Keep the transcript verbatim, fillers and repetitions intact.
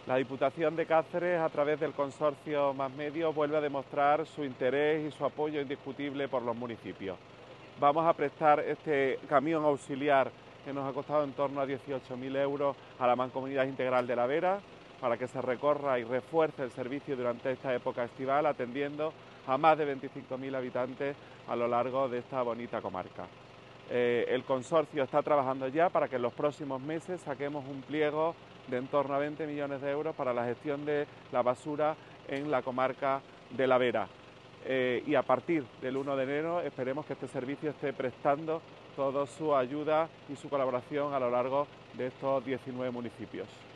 La Diputación de Cáceres, a través del consorcio Más Medios, vuelve a demostrar su interés y su apoyo indiscutible por los municipios. Vamos a prestar este camión auxiliar, que nos ha costado en torno a dieciocho mil euros, a la Mancomunidad Integral de La Vera, para que se recorra y refuerce el servicio durante esta época estival, atendiendo a más de veinticinco mil habitantes a lo largo de esta bonita comarca. Eh, el consorcio está trabajando ya para que en los próximos meses saquemos un pliego de en torno a veinte millones de euros para la gestión de la basura en la comarca de La Vera. Eh, y a partir del uno de enero esperemos que este servicio esté prestando toda su ayuda y su colaboración a lo largo de estos diecinueve municipios.